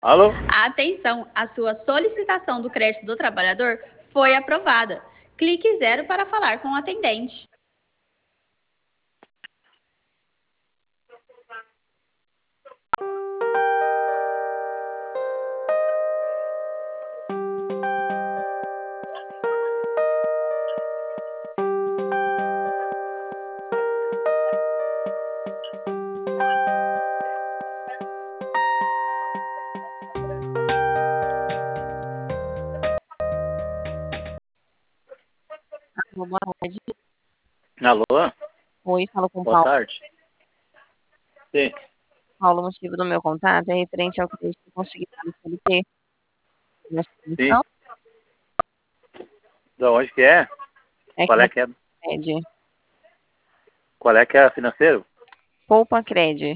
Alô? Atenção, a sua solicitação do crédito do trabalhador foi aprovada. Clique 0 para falar com o atendente. Boa tarde. Alô? Oi, falo com o Boa Paulo. tarde. Sim. Paulo, o motivo do meu contato é referente ao crédito que eu consegui do CLT. Nessa Sim. comissão, Da onde que é? é Qual que é da que é? Cred. Qual é que é financeiro? Poupa Cred.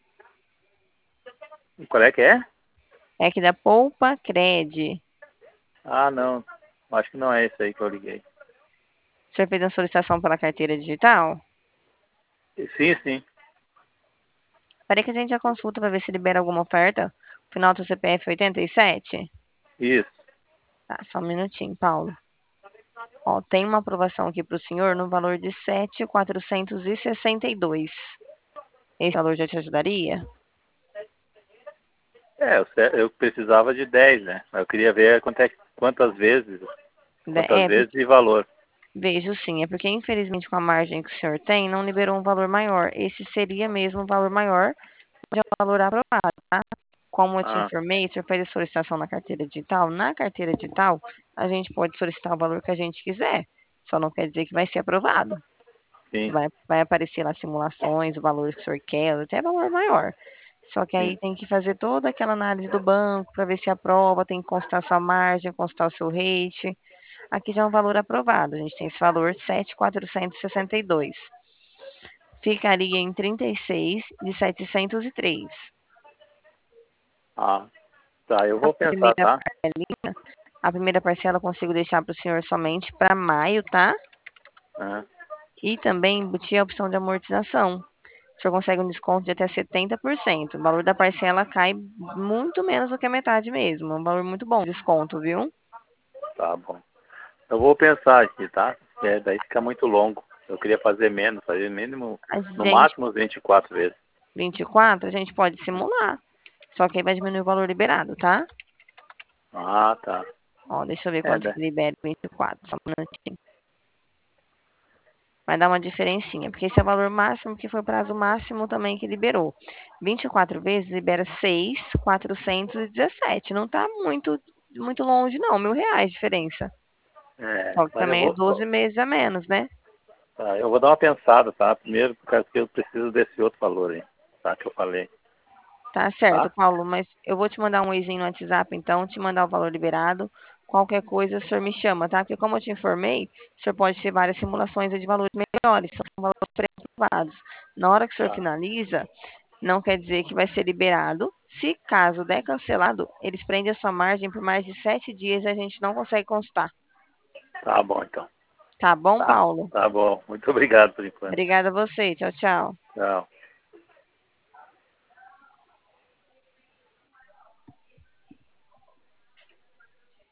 Qual é que é? É que da Poupa Cred. Ah, não. Acho que não é esse aí que eu liguei. O senhor fez a solicitação pela carteira digital? Sim, sim. Peraí que a gente já consulta para ver se libera alguma oferta. Final do CPF 87? Isso. Tá, só um minutinho, Paulo. Ó, tem uma aprovação aqui para o senhor no valor de 7.462. Esse valor já te ajudaria? É, eu precisava de 10, né? Mas eu queria ver quantas vezes É, e valor. vejo sim, é porque infelizmente com a margem que o senhor tem, não liberou um valor maior. Esse seria mesmo um valor maior, mas é um valor aprovado, tá? Como eu te Ah, informei, o senhor fez a solicitação na carteira digital. Na carteira digital, a gente pode solicitar o valor que a gente quiser. Só não quer dizer que vai ser aprovado. sim, Vai aparecer lá simulações, o valor que o senhor quer, até valor maior. Só que sim. aí tem que fazer toda aquela análise do banco para ver se aprova, tem que constar sua margem, constar o seu rate. Aqui já é um valor aprovado. A gente tem esse valor 7.462. Ficaria em 36 de 703. Ah, tá. Eu A vou pensar, primeira tá? parcelinha, a primeira parcela eu consigo deixar para o senhor somente para maio, tá? Ah, E também embutir a opção de amortização. O senhor consegue um desconto de até 70%. O valor da parcela cai muito menos do que a metade mesmo. É um valor muito bom de desconto, viu? tá bom. Eu vou pensar aqui, tá? Daí fica muito longo. Eu queria fazer menos, fazer mínimo, A no gente, máximo 24 vezes. 24, a gente pode simular. Só que aí vai diminuir o valor liberado, tá? Ah, tá. Ó, deixa eu ver É, quanto né? que libera 24, só um minutinho. Vai dar uma diferencinha, porque esse é o valor máximo, que foi o prazo máximo também que liberou. 24 vezes libera 6.417. Não tá muito longe, não. R$ 1.000 de diferença. É, Só que mas também é 12 meses a menos, né? tá, eu vou dar uma pensada, tá? Primeiro, por causa que eu preciso desse outro valor aí, tá? Que eu falei, Tá certo, tá? Paulo, mas eu vou te mandar um oizinho no WhatsApp, então, te mandar o valor liberado. Qualquer coisa, o senhor me chama, tá? Porque como eu te informei, o senhor pode ter várias simulações de valores melhores, são valores pré-aprovados. Na hora que o senhor Tá, finaliza, não quer dizer que vai ser liberado. Se caso der cancelado, eles prendem a sua margem por mais de 7 dias e a gente não consegue constar. tá bom, então. Tá bom, Tá, Paulo? tá bom. Muito obrigado por enquanto. Obrigada a você. Tchau, tchau. Tchau.